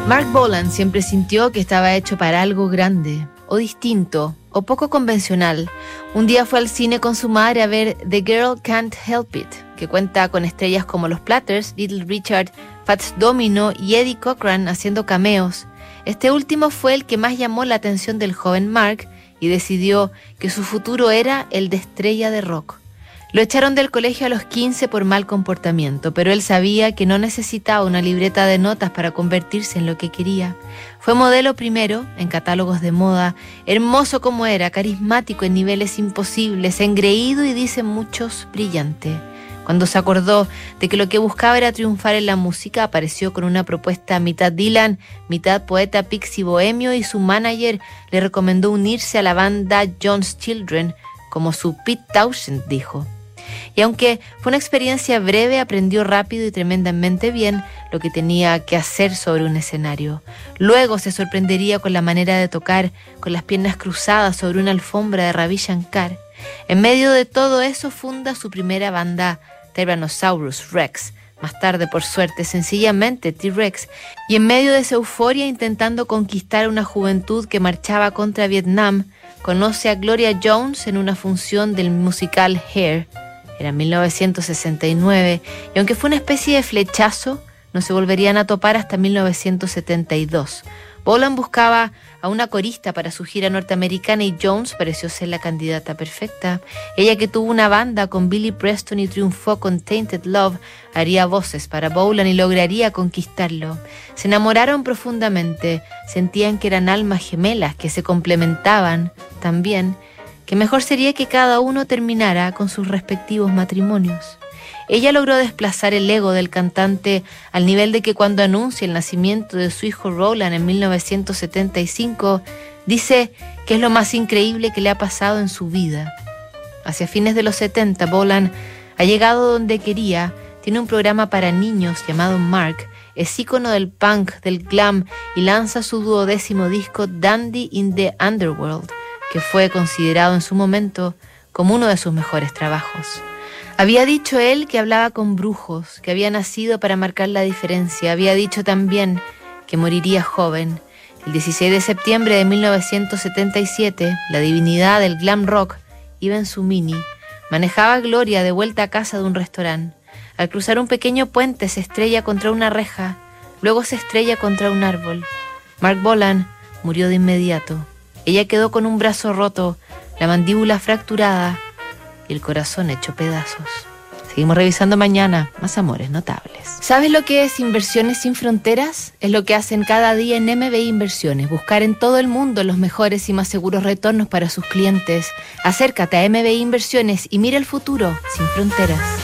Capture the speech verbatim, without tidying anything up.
Marc Bolan siempre sintió que estaba hecho para algo grande, o distinto, o poco convencional. Un día fue al cine con su madre a ver The Girl Can't Help It, que cuenta con estrellas como los Platters, Little Richard, Fats Domino y Eddie Cochran haciendo cameos. Este último fue el que más llamó la atención del joven Marc y decidió que su futuro era el de estrella de rock. Lo echaron del colegio a los quince por mal comportamiento, pero él sabía que no necesitaba una libreta de notas para convertirse en lo que quería. Fue modelo primero en catálogos de moda, hermoso como era, carismático en niveles imposibles, engreído y, dicen muchos, brillante. Cuando se acordó de que lo que buscaba era triunfar en la música, apareció con una propuesta mitad Dylan, mitad poeta pixie bohemio, y su manager le recomendó unirse a la banda John's Children, como su Pete Townshend dijo. Y aunque fue una experiencia breve, aprendió rápido y tremendamente bien lo que tenía que hacer sobre un escenario. Luego se sorprendería con la manera de tocar, con las piernas cruzadas sobre una alfombra de Ravi Shankar. En medio de todo eso funda su primera banda, Tyrannosaurus Rex. Más tarde, por suerte, sencillamente T-Rex. Y en medio de esa euforia, intentando conquistar una juventud que marchaba contra Vietnam, conoce a Gloria Jones en una función del musical Hair. Era mil novecientos sesenta y nueve, y aunque fue una especie de flechazo, no se volverían a topar hasta mil novecientos setenta y dos. Bolan buscaba a una corista para su gira norteamericana y Jones pareció ser la candidata perfecta. Ella, que tuvo una banda con Billy Preston y triunfó con Tainted Love, haría voces para Bolan y lograría conquistarlo. Se enamoraron profundamente, sentían que eran almas gemelas que se complementaban también, que mejor sería que cada uno terminara con sus respectivos matrimonios. Ella logró desplazar el ego del cantante al nivel de que cuando anuncia el nacimiento de su hijo Roland en mil novecientos setenta y cinco, dice que es lo más increíble que le ha pasado en su vida. Hacia fines de los setenta, Bolan ha llegado donde quería, tiene un programa para niños llamado Mark, es ícono del punk, del glam, y lanza su duodécimo disco Dandy in the Underworld, que fue considerado en su momento como uno de sus mejores trabajos. Había dicho él que hablaba con brujos, que había nacido para marcar la diferencia. Había dicho también que moriría joven. El dieciséis de septiembre de mil novecientos setenta y siete, la divinidad del glam rock iba en su Mini. Manejaba Gloria de vuelta a casa de un restaurante. Al cruzar un pequeño puente se estrella contra una reja, luego se estrella contra un árbol. Marc Bolan murió de inmediato. Ella quedó con un brazo roto, la mandíbula fracturada y el corazón hecho pedazos. Seguimos revisando mañana más amores notables. ¿Sabes lo que es Inversiones Sin Fronteras? Es lo que hacen cada día en M B I Inversiones, buscar en todo el mundo los mejores y más seguros retornos para sus clientes. Acércate a M B I Inversiones y mira el futuro sin fronteras.